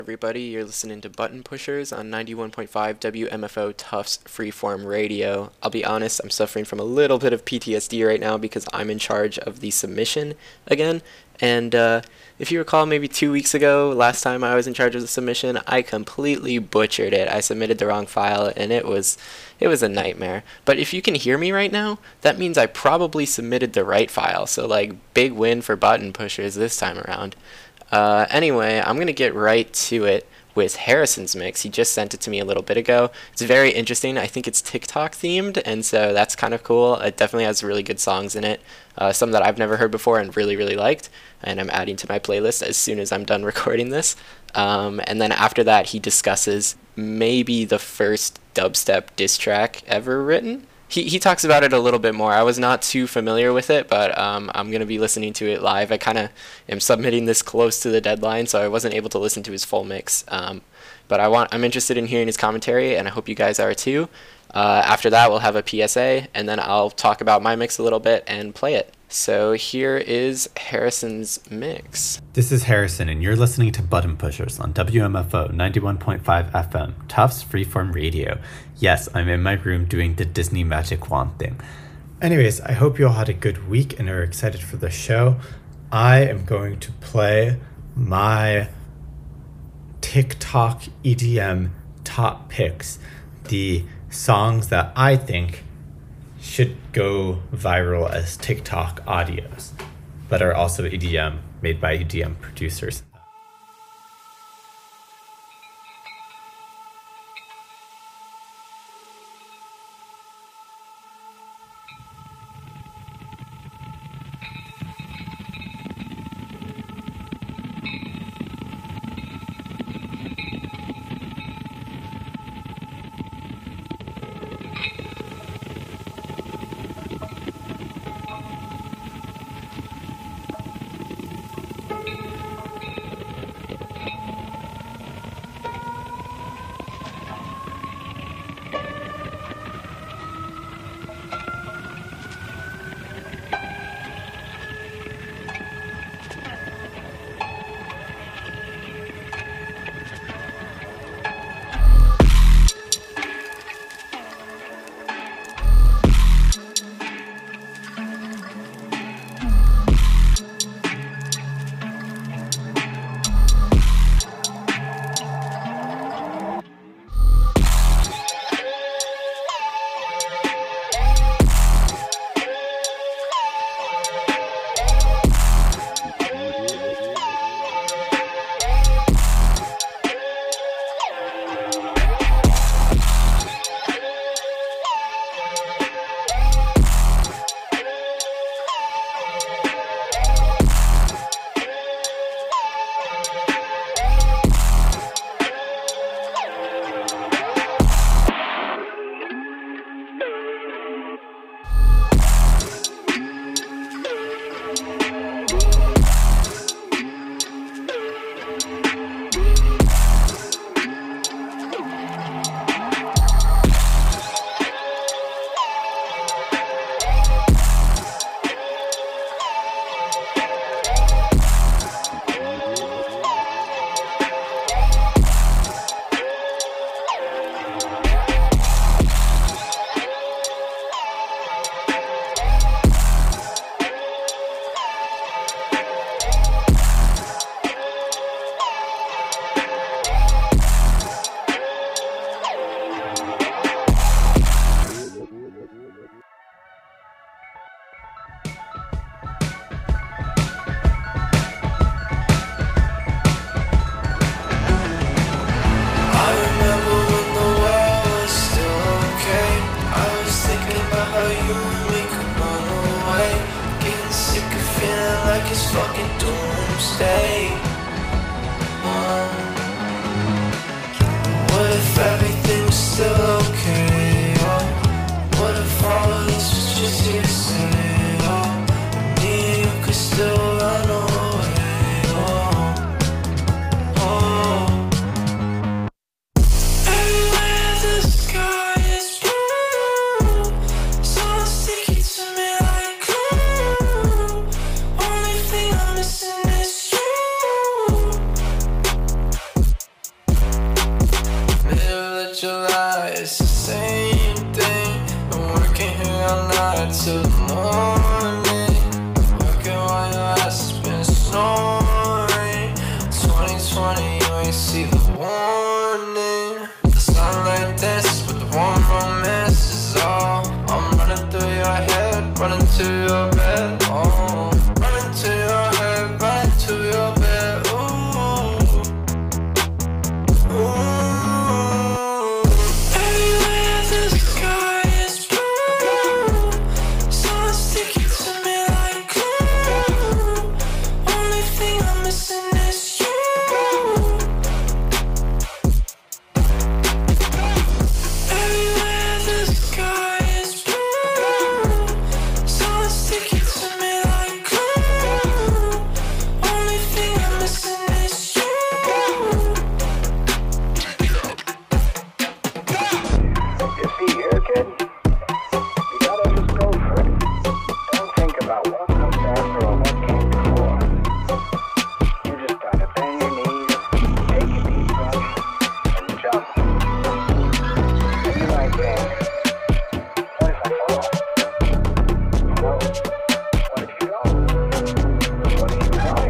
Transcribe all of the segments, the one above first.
Everybody, you're listening to Button Pushers on 91.5 WMFO Tufts Freeform Radio. I'll be honest, I'm suffering from a little bit of PTSD right now because I'm in charge of the submission again. And if you recall, maybe 2 weeks ago, last time I was in charge of the submission, I completely butchered it. I submitted the wrong file, and it was a nightmare. But if you can hear me right now, that means I probably submitted the right file. So, big win for Button Pushers this time around. Anyway, I'm going to get right to it with Harrison's mix. He just sent it to me a little bit ago. It's very interesting. I think it's TikTok themed, and so that's kind of cool. It definitely has really good songs in it, some that I've never heard before and really, really liked, and I'm adding to my playlist as soon as I'm done recording this. And then after that, he discusses maybe the first dubstep diss track ever written. He talks about it a little bit more. I was not too familiar with it, but I'm going to be listening to it live. I kind of am submitting this close to the deadline, so I wasn't able to listen to his full mix. But I'm interested in hearing his commentary, and I hope you guys are too. After that, we'll have a PSA, and then I'll talk about my mix a little bit and play it. So here is Harrison's mix. This is Harrison, and you're listening to Button Pushers on WMFO 91.5 FM, Tufts Freeform Radio. Yes, I'm in my room doing the Disney Magic Wand thing. Anyways, I hope you all had a good week and are excited for the show. I am going to play my TikTok EDM top picks, the songs that I think should go viral as TikTok audios, but are also EDM, made by EDM producers. Only thing I'm missing is you. July, it's the same thing. I'm working here all night till the morning. Working while your ass has been snoring. 2020, you ain't see the warning. The sunlight dances with the warm romance is all. I'm running through your head, running to your bed. Oh, running to your head, running to your bed. Ooh, ooh. Everywhere the sky is blue, sun's sticking to me like glue. Only thing I'm missing is you. Everywhere the sky is blue, sun's sticking to me like glue. Only thing I'm missing is you. You see here, kid? You gotta just go for it. Don't think about what comes after or what came before. You just gotta bend your knees, take a deep breath, and jump. And you might think, what if I fall? Well, what if you don't? What if you try?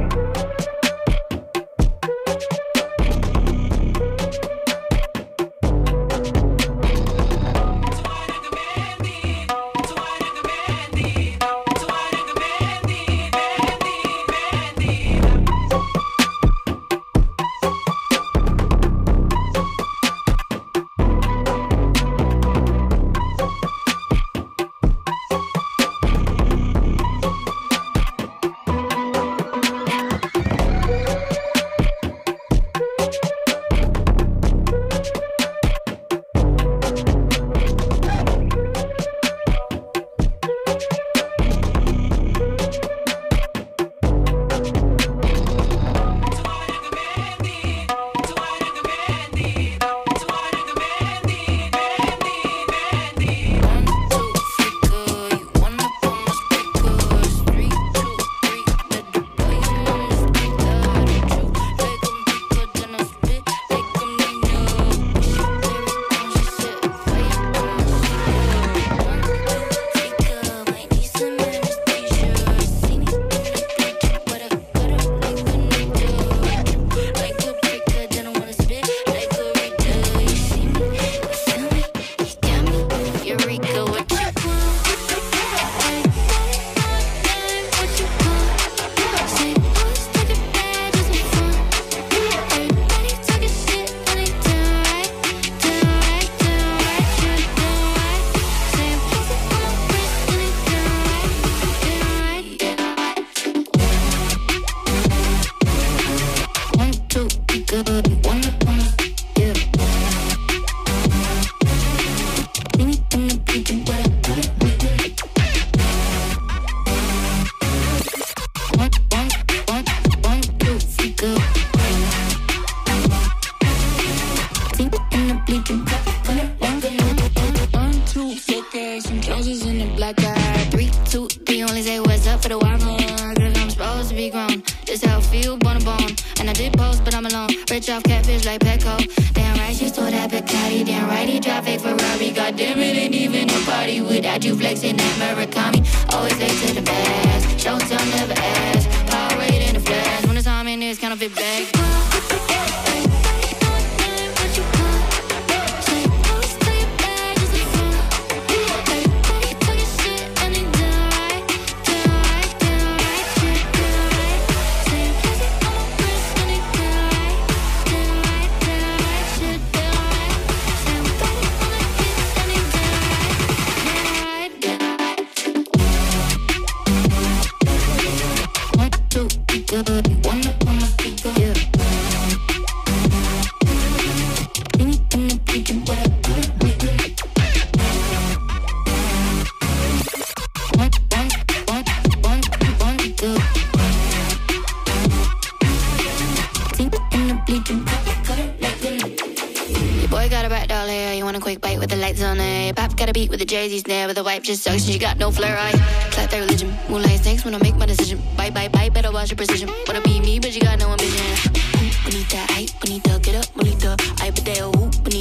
Jay-Z's there with a wipe just sucks and she got no flair. I clap that religion. Moonlight snakes when I make my decision. Bite, bite, bite, better watch your precision. Wanna be me, but you got no ambition. Bonita, ay, bonita, get up, bonita. Ay, pateo, bonita.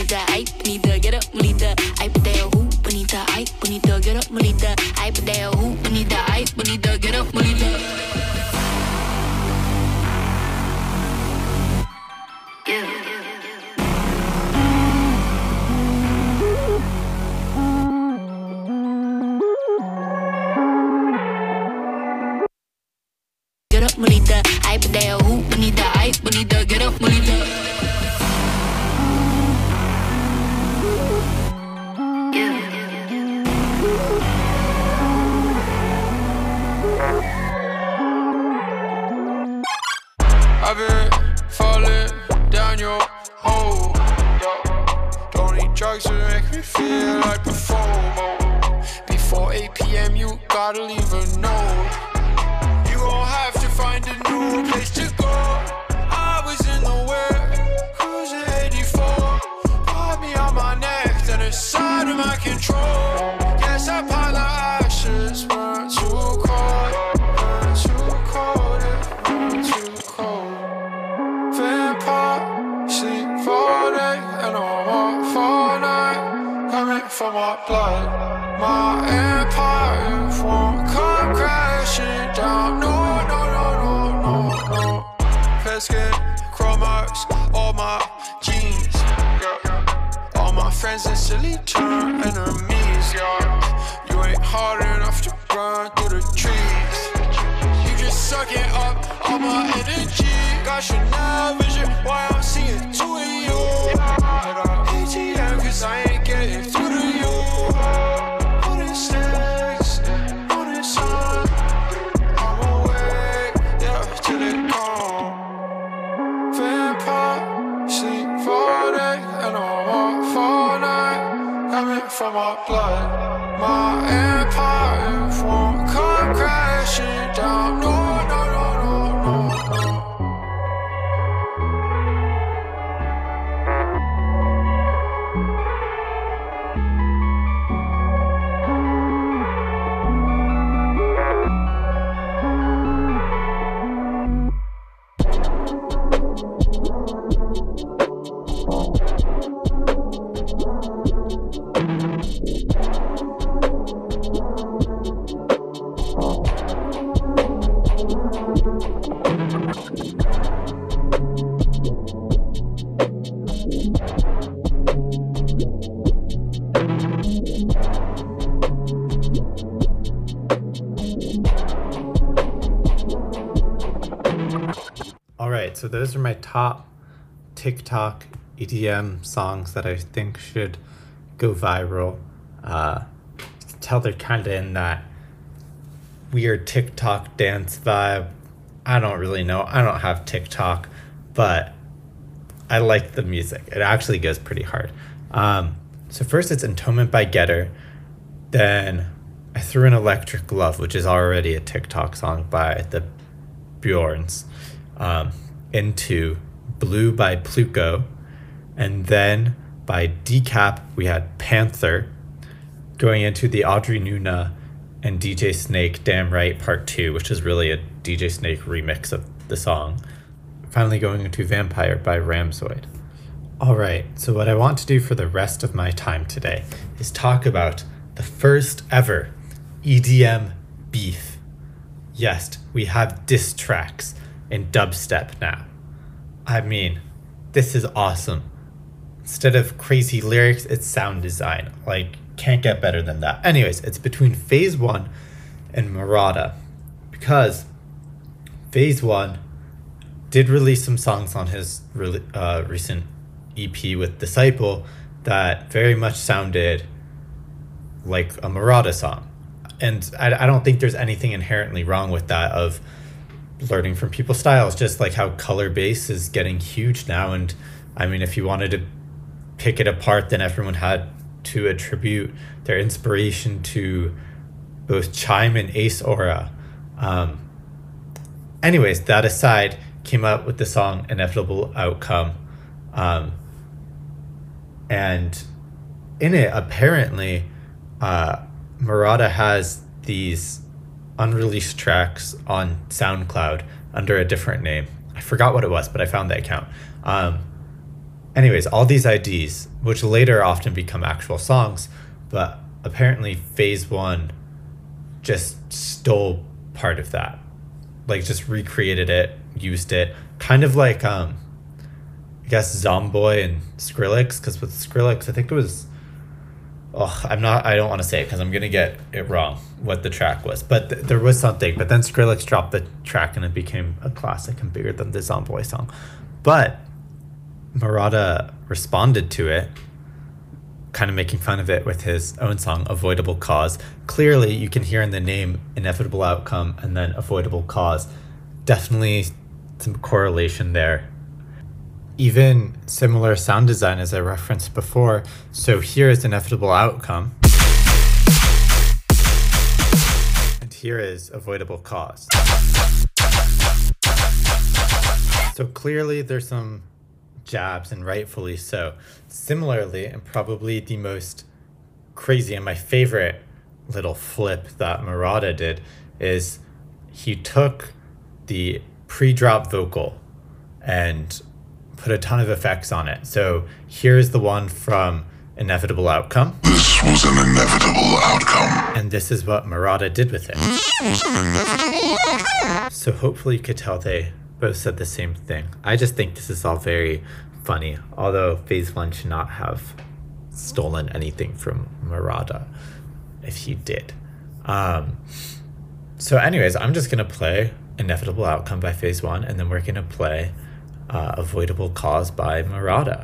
bonita, ay, bonita, get up, bonita, ay, pateo, bonita, ay, bonita, get up, bonita, ay, pateo, bonita, ay, bonita, get up, bonita. Get up, bonita, ay, pateo, bonita, ay, bonita, get up, bonita. I've been falling down your hole. Don't need drugs to make me feel like before. Before 8 p.m. you gotta leave a note. You gon' have to find a new place to go. I was in the whip, cruising 84. Put me on my neck, then it's out of my control. Yes, I pile of ashes, burnt too cold, burnt too cold, burnt too cold. Vampire, sleep all day, and I'm up for night. Coming from my blood, my empire won't come crashing down. No, no, no, no, no, no. Fair skin, chrome marks, all my jeans. Yeah. All my friends instantly turn enemies. Yeah. You ain't hard enough to burn through the trees. You just sucking up all my energy. Got Chanel vision, why I'm seeing two of you. I got ATM cause I ain't getting through to you. Putting sticks on the sun. I'm awake, yeah, till it comes. Vampire, sleep all day, and I'm up for night. Coming from my blood, my empire won't come crashing down. No, no, no, no, no, no. Alright, so those are my top TikTok EDM songs that I think should go viral. You can tell they're kind of in that weird TikTok dance vibe. I don't really know. I don't have TikTok, but I like the music. It actually goes pretty hard. So first it's Entombment by Getter. Then I threw in Electric Love, which is already a TikTok song by the Bjorns. Into Blue by Pluko. And then by Decap, we had Panther. Going into the Audrey Nuna and DJ Snake Damn Right Part 2, which is really a DJ Snake remix of the song. Finally going into Vampire by Ramzoid. Alright, so what I want to do for the rest of my time today is talk about the first ever EDM beef. Yes, we have diss tracks in dubstep now. I mean, this is awesome. Instead of crazy lyrics, it's sound design. Like, can't get better than that. Anyways, it's between Phase 1 and Murata, because Phase 1 did release some songs on his recent EP with Disciple that very much sounded like a Murata song. And I don't think there's anything inherently wrong with that, of learning from people's styles, just like how color bass is getting huge now. And I mean, if you wanted to pick it apart, then everyone had to attribute their inspiration to both Chime and Ace Aura. Anyways, that aside, came up with the song Inevitable Outcome. And in it, apparently, Murata has these unreleased tracks on SoundCloud under a different name. I forgot what it was, but I found the account. Anyways, all these IDs, which later often become actual songs, but apparently Phase One just stole part of that. Like, just recreated it, used it. Kind of like, I guess, Zomboy and Skrillex, because with Skrillex, I think it was... I don't want to say it because I'm going to get it wrong, what the track was. But there was something. But then Skrillex dropped the track and it became a classic and bigger than the Zomboy song. But Murata responded to it, kind of making fun of it with his own song, Avoidable Cause. Clearly, you can hear in the name Inevitable Outcome and then Avoidable Cause. Definitely some correlation there. Even similar sound design as I referenced before. So here is Inevitable Outcome. And here is Avoidable Cause. So clearly there's some jabs, and rightfully so. Similarly, and probably the most crazy and my favorite little flip that Murata did is he took the pre-drop vocal and put a ton of effects on it. So here's the one from Inevitable Outcome. This was an inevitable outcome. And this is what Murata did with it. So hopefully you could tell they both said the same thing. I just think this is all very funny, although Phase One should not have stolen anything from Murata if he did. So anyways, I'm just gonna play Inevitable Outcome by Phase One, and then we're gonna play Avoidable Cause by Murata.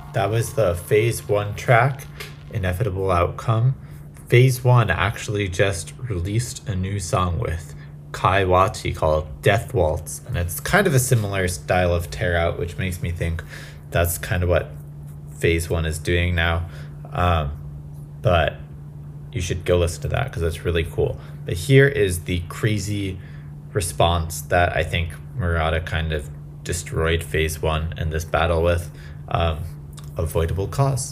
That was the Phase 1 track, Inevitable Outcome. Phase 1 actually just released a new song with Kai Wati called Death Waltz, and it's kind of a similar style of Tear Out, which makes me think that's kind of what Phase 1 is doing now. But you should go listen to that because it's really cool. But here is the crazy response that I think Murata kind of destroyed Phase 1 in this battle with, Avoidable Cause.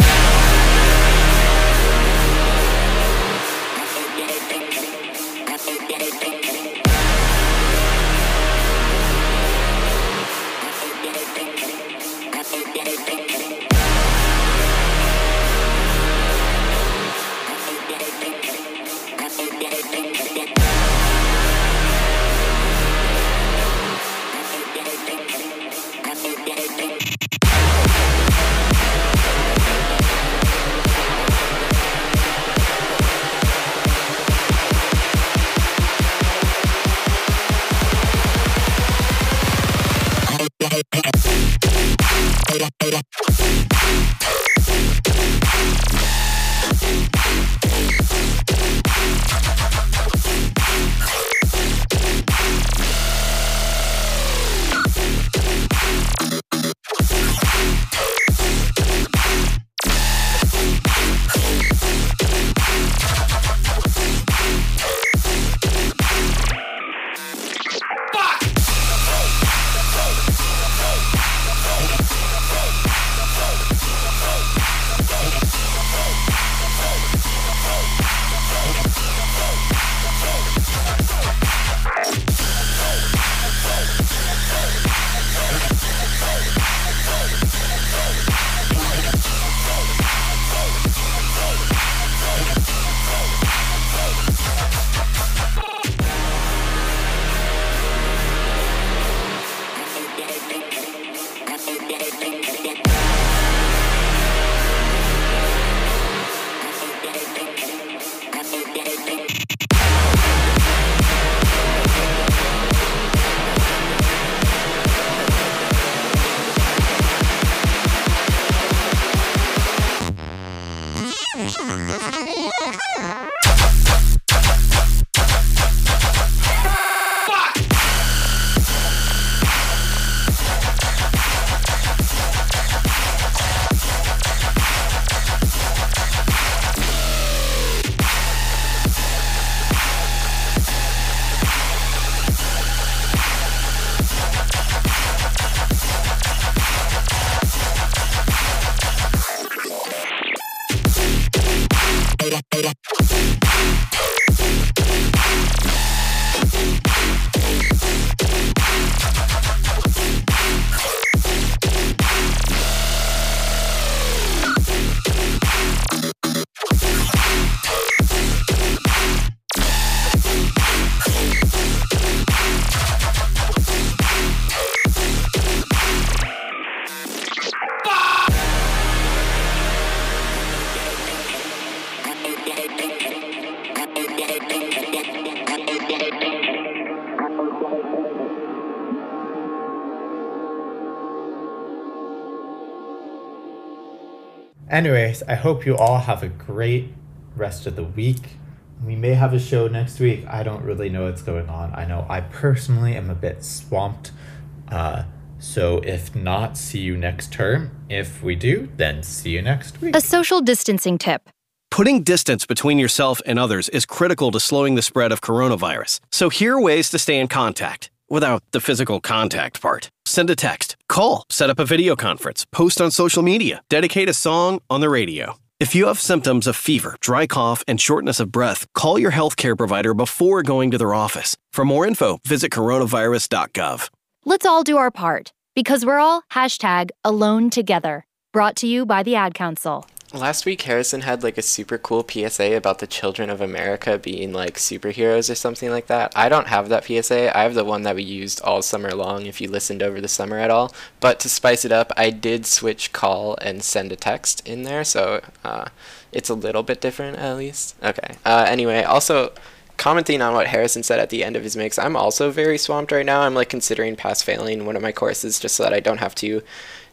Anyways, I hope you all have a great rest of the week. We may have a show next week. I don't really know what's going on. I know I personally am a bit swamped. So if not, see you next term. If we do, then see you next week. A social distancing tip. Putting distance between yourself and others is critical to slowing the spread of coronavirus. So here are ways to stay in contact without the physical contact part. Send a text, call, set up a video conference, post on social media, dedicate a song on the radio. If you have symptoms of fever, dry cough, and shortness of breath, call your healthcare provider before going to their office. For more info, visit coronavirus.gov. Let's all do our part, because we're all #AloneTogether. Brought to you by the Ad Council. Last week, Harrison had like a super cool PSA about the children of America being like superheroes or something like that. I don't have that PSA. I have the one that we used all summer long if you listened over the summer at all. But to spice it up, I did switch call and send a text in there, so it's a little bit different at least. Okay. Anyway, also commenting on what Harrison said at the end of his mix, I'm also very swamped right now. I'm like considering pass failing one of my courses just so that I don't have to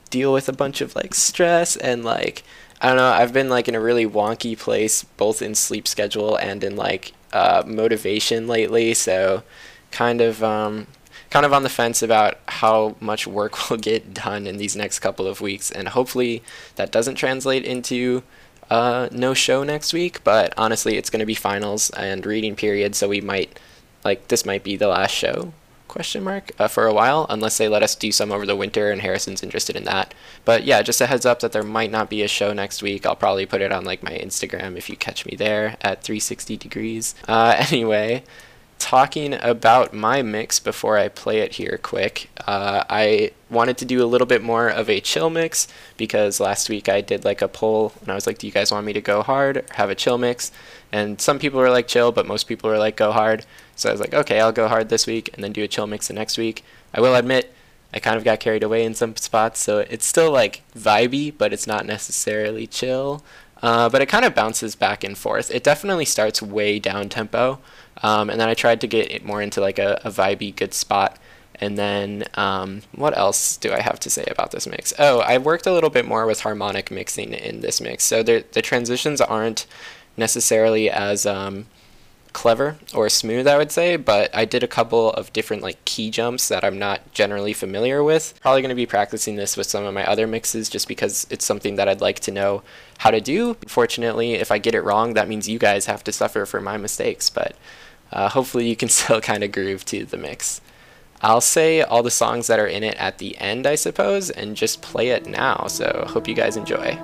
deal with a bunch of like stress and like I don't know, I've been like in a really wonky place both in sleep schedule and in like motivation lately, so kind of on the fence about how much work will get done in these next couple of weeks, and hopefully that doesn't translate into no show next week. But honestly, it's going to be finals and reading period, so we might this might be the last show for a while, unless they let us do some over the winter and Harrison's interested in that. But yeah, just a heads up that there might not be a show next week. I'll probably put it on like my Instagram if you catch me there at 360 degrees. Anyway, talking about my mix before I play it here quick, I wanted to do a little bit more of a chill mix because last week I did like a poll and I was like, do you guys want me to go hard or have a chill mix? And some people were like chill, but most people were like go hard. So I was like, okay, I'll go hard this week and then do a chill mix the next week. I will admit, I kind of got carried away in some spots, so it's still like vibey, but it's not necessarily chill. But it kind of bounces back and forth. It definitely starts way down tempo, and then I tried to get it more into like a vibey good spot. And then what else do I have to say about this mix? Oh, I worked a little bit more with harmonic mixing in this mix, so the transitions aren't necessarily as clever or smooth, I would say, but I did a couple of different like key jumps that I'm not generally familiar with. Probably going to be practicing this with some of my other mixes just because it's something that I'd like to know how to do. Fortunately, if I get it wrong, that means you guys have to suffer for my mistakes, but hopefully you can still kind of groove to the mix. I'll say all the songs that are in it at the end, I suppose, and just play it now, so hope you guys enjoy.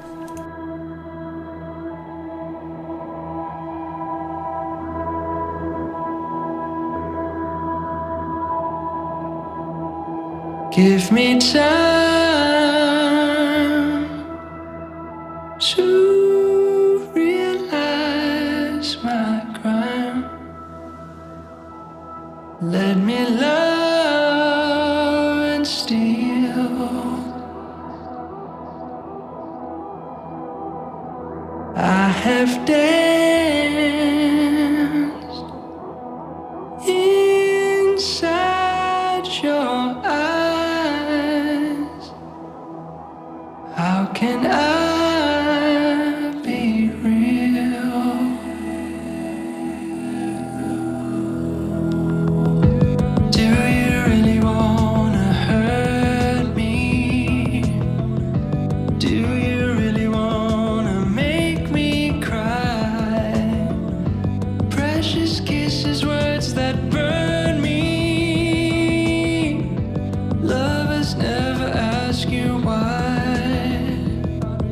Give me time to realize my crime. Let me love and steal. I have danced inside your eyes. How can I be real? Do you really wanna hurt me? Do you really wanna make me cry? Precious kisses, words that burn me. Lovers never ask you why.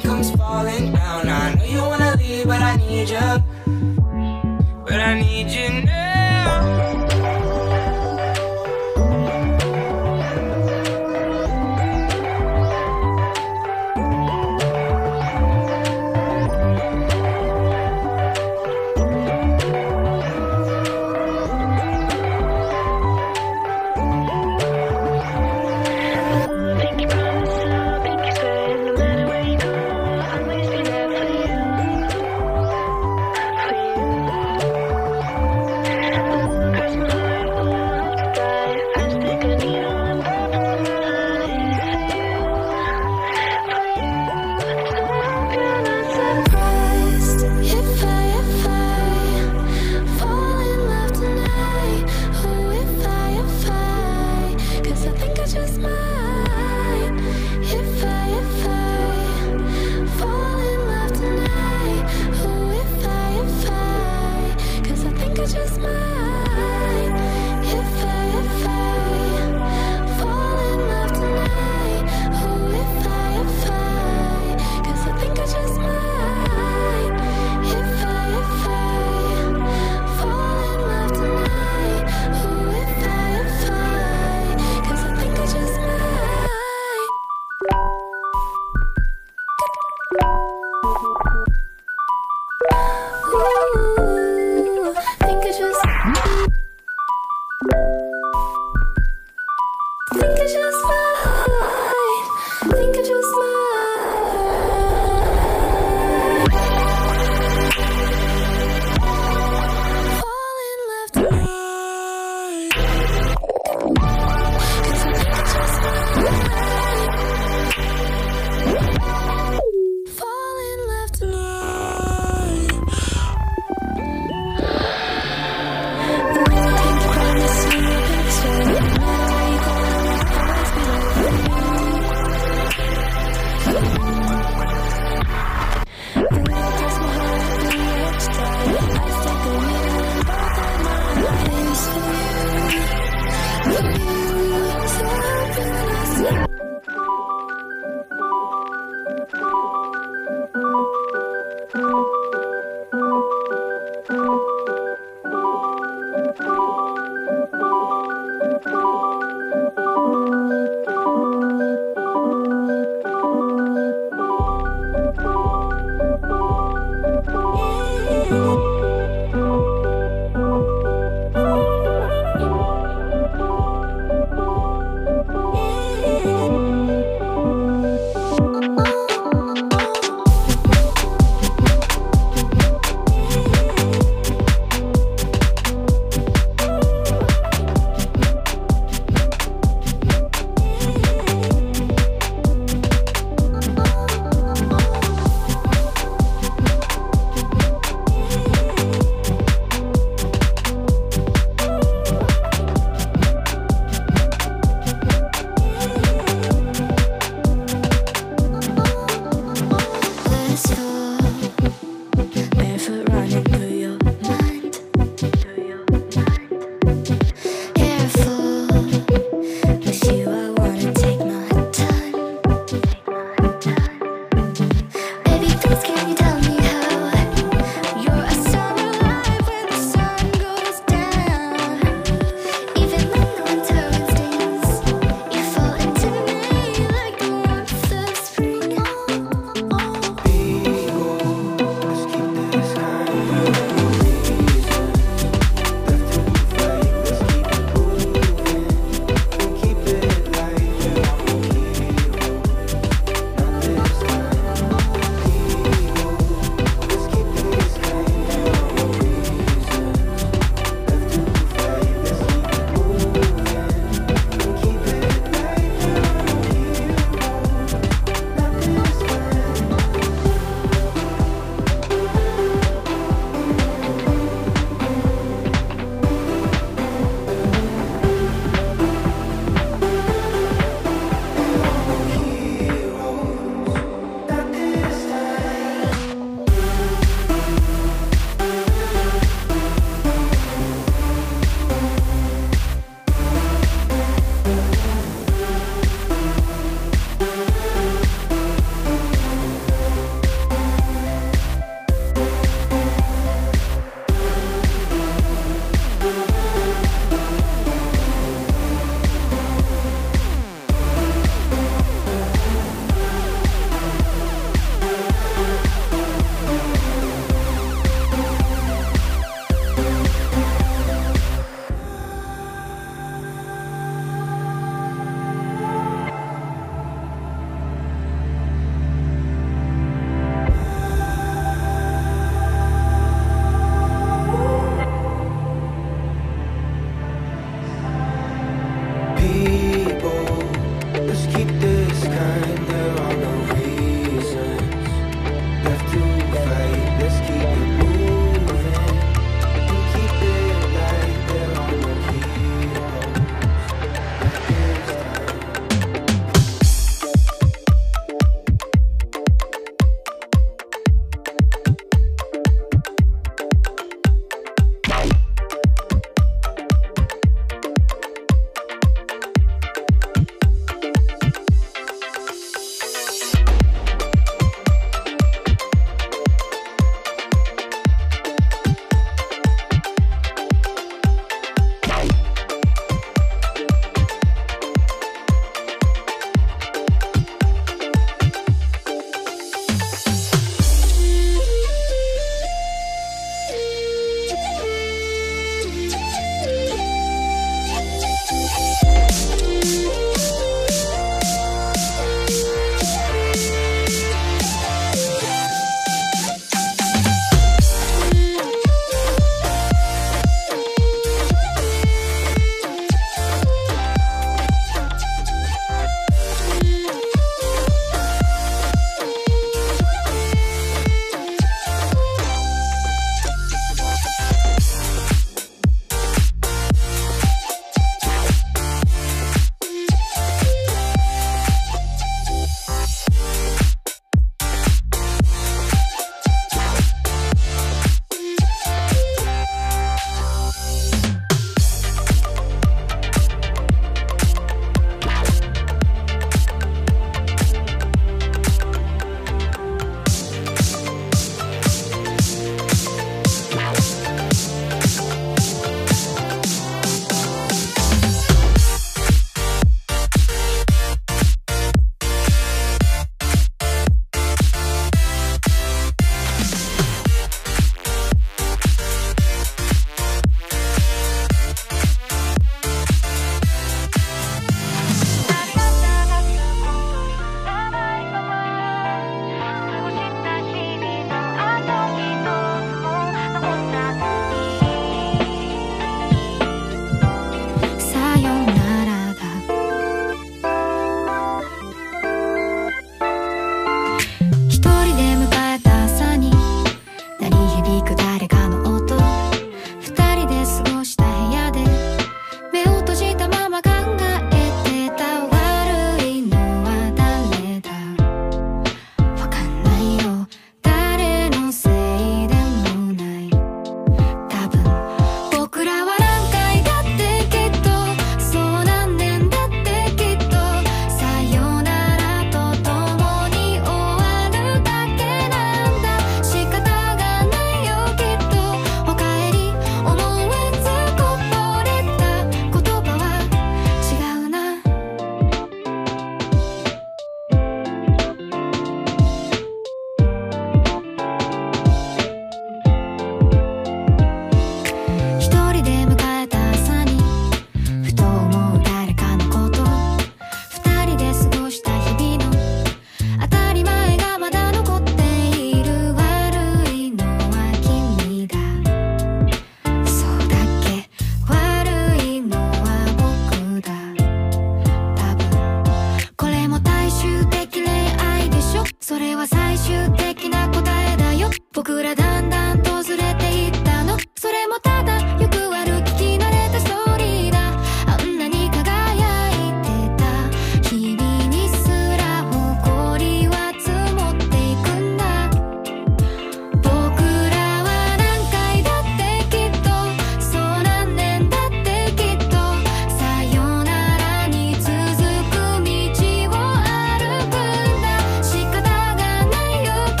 れは最終的な答えだよ。僕らだんだんとずれていったの。それもただよくある聞き慣れたストーリーだ。あんなに輝いてた日々にすら誇りは積もっていくんだ。僕らは何回だってきっと、そう何年だってきっと、さよならに続く道を歩くんだ。仕方がないよき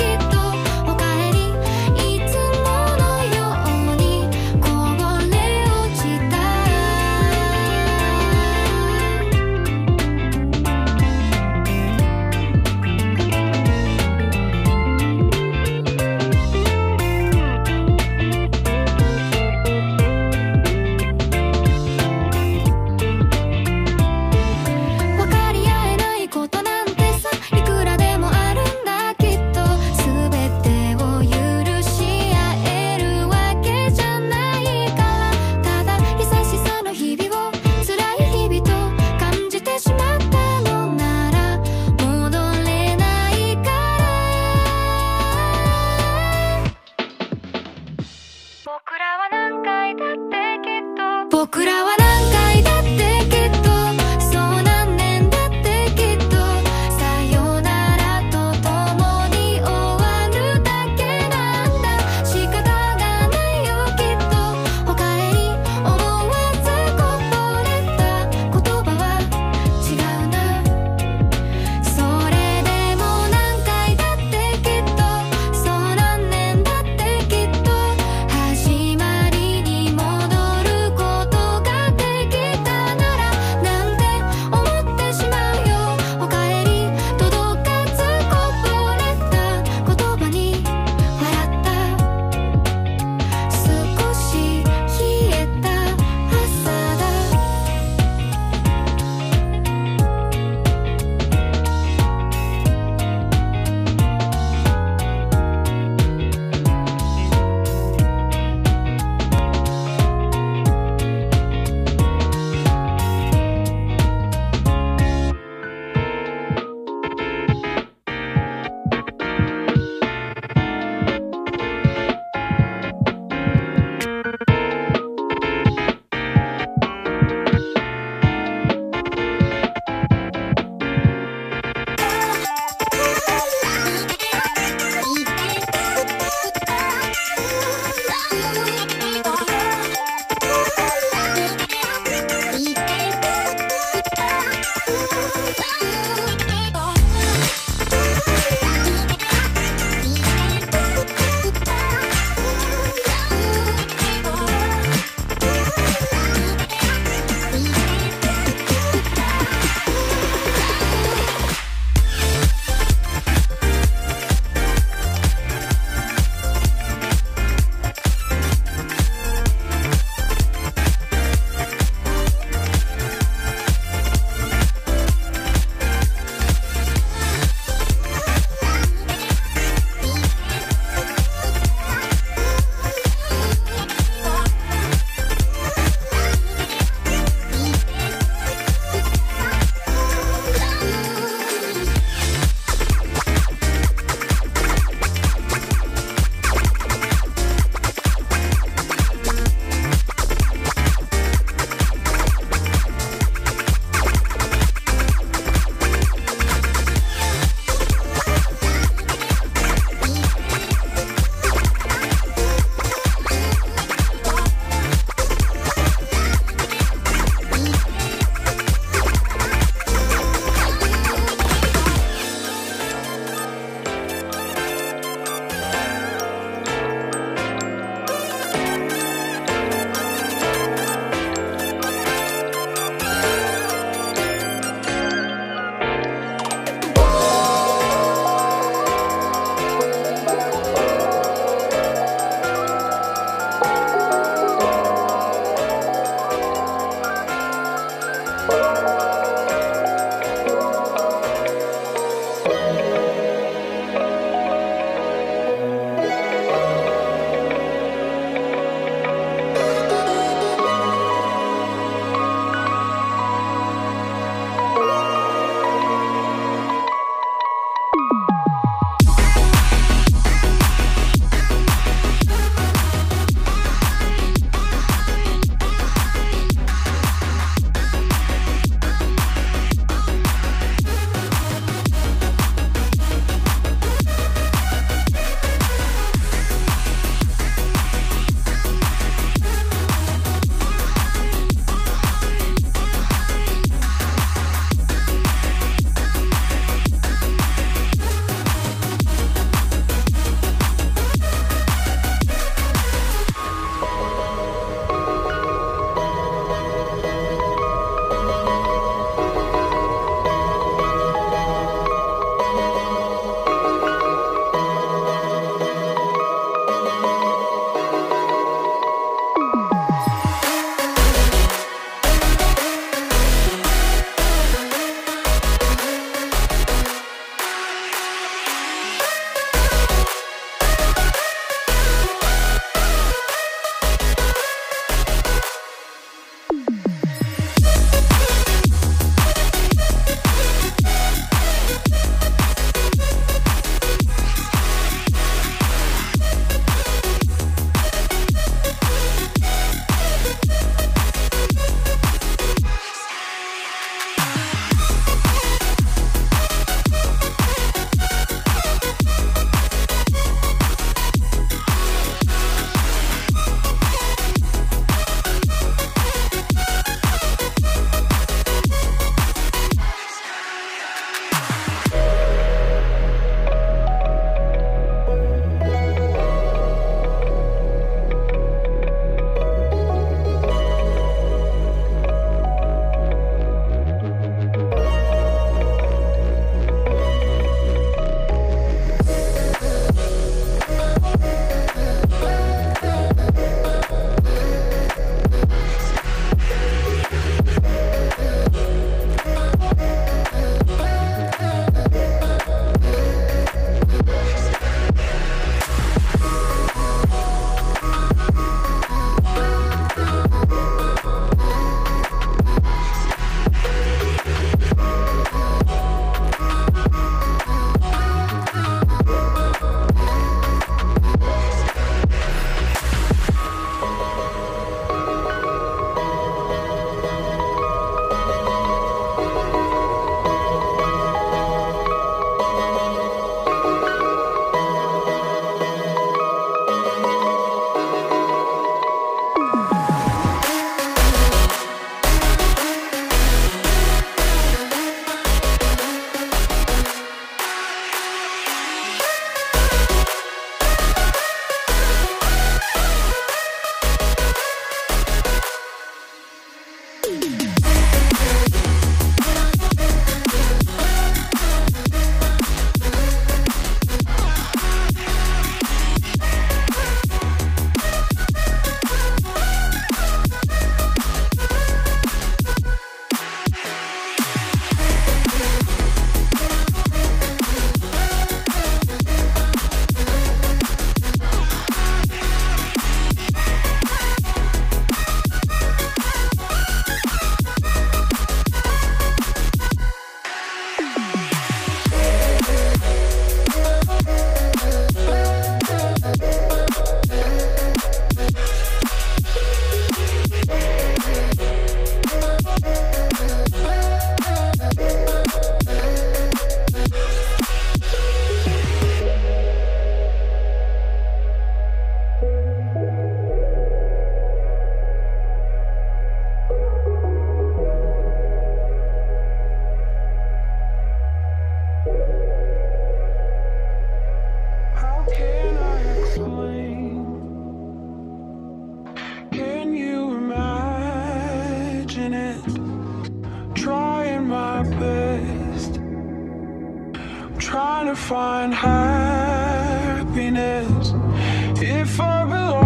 find happiness if I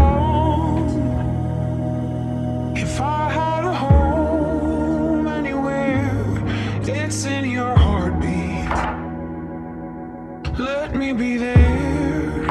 belong. If I had a home anywhere, it's in your heartbeat. Let me be there,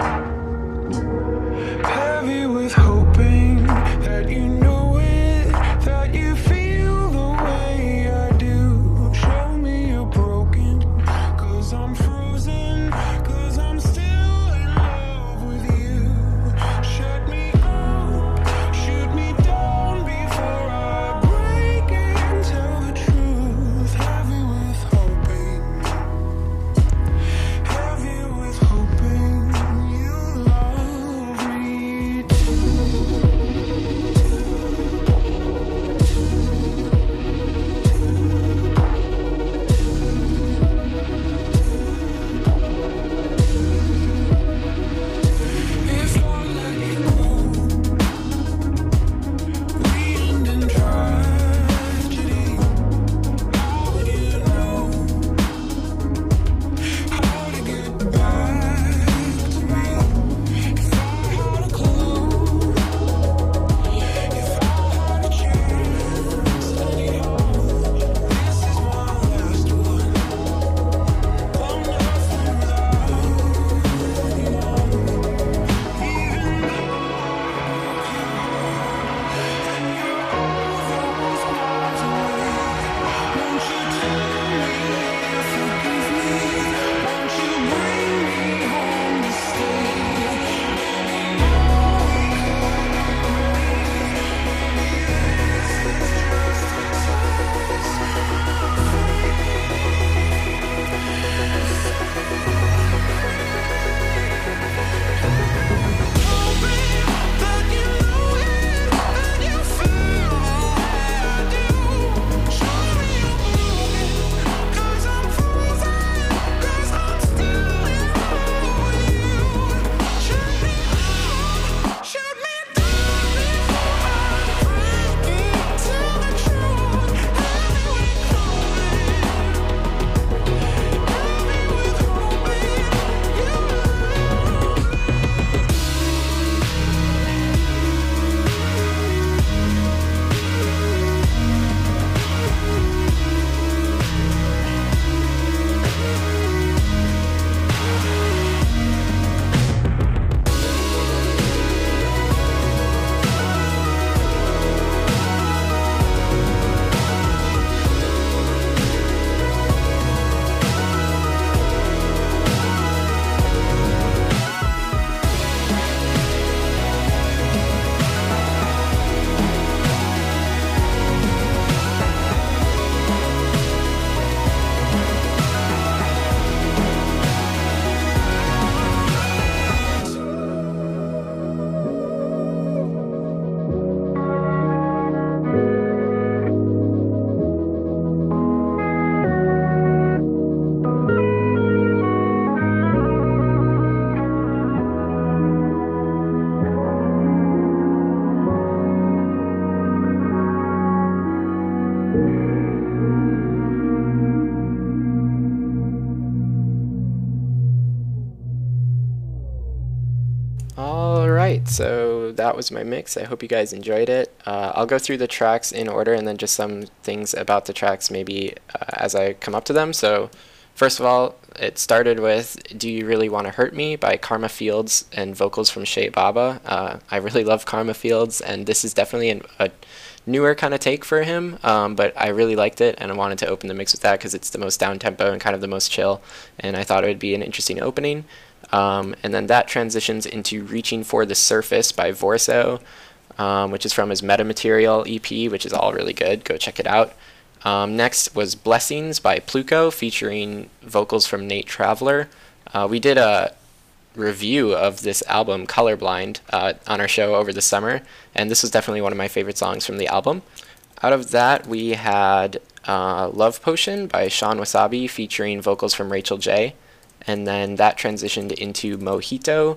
heavy with hoping that you know it, that you feel the way I do. Show me you're broken, 'cause I'm frozen, 'cause I'm still in love with you. Shut me up, shoot me down before I break and tell the truth. Heavy with hoping, heavy with hoping you love me if I let you go. We end in tragedy. How would you know how to get back to me? If I had a clue, if I had a chance, anyhow, this is my last one. I'm nothing without you, even though Alright, so that was my mix. I hope you guys enjoyed it. I'll go through the tracks in order and then just some things about the tracks maybe as I come up to them. So first of all, it started with Do You Really Want to Hurt Me by Karma Fields and vocals from Shea Baba. I really love Karma Fields, and this is definitely a newer kind of take for him, but I really liked it and I wanted to open the mix with that because it's the most down-tempo and kind of the most chill, and I thought it would be an interesting opening. And then that transitions into Reaching for the Surface by Vorso, which is from his Metamaterial EP, which is all really good. Go check it out. Next was Blessings by Pluko, featuring vocals from Nate Traveler. We did a review of this album, Colorblind, on our show over the summer, and this was definitely one of my favorite songs from the album. Out of that, we had Love Potion by Sean Wasabi, featuring vocals from Rachel J. And then that transitioned into Mojito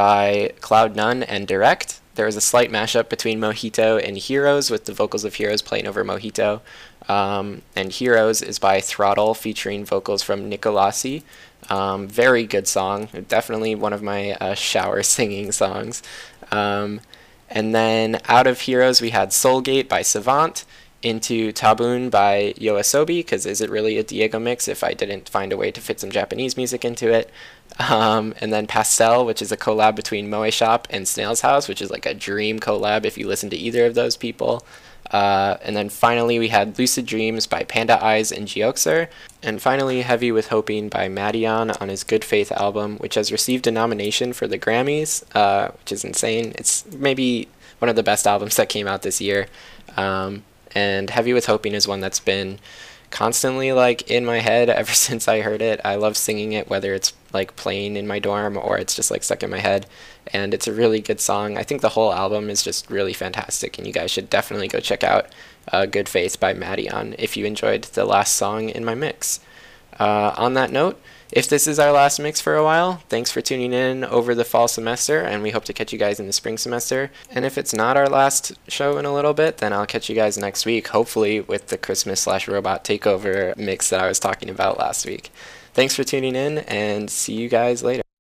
by Cloud None and Direct. There was a slight mashup between Mojito and Heroes, with the vocals of Heroes playing over Mojito. And Heroes is by Throttle, featuring vocals from Nicolasi. Very good song. Definitely one of my shower singing songs. And then out of Heroes, we had Soulgate by Savant, Into Tabun by Yoasobi, because is it really a Diego mix if I didn't find a way to fit some Japanese music into it? And then Pastel, which is a collab between Moe Shop and Snail's House, which is like a dream collab if you listen to either of those people. And then finally we had Lucid Dreams by Panda Eyes and Geoxer. And finally Heavy with Hoping by Madion on his Good Faith album, which has received a nomination for the Grammys, which is insane. It's maybe one of the best albums that came out this year. And Heavy with Hoping is one that's been constantly like in my head ever since I heard it. I love singing it, whether it's like playing in my dorm or it's just like stuck in my head. And it's a really good song. I think the whole album is just really fantastic, and you guys should definitely go check out Good Faith by Madion if you enjoyed the last song in my mix. On that note, if this is our last mix for a while, thanks for tuning in over the fall semester, and we hope to catch you guys in the spring semester. And if it's not our last show in a little bit, then I'll catch you guys next week, hopefully with the Christmas/Robot Takeover mix that I was talking about last week. Thanks for tuning in, and see you guys later.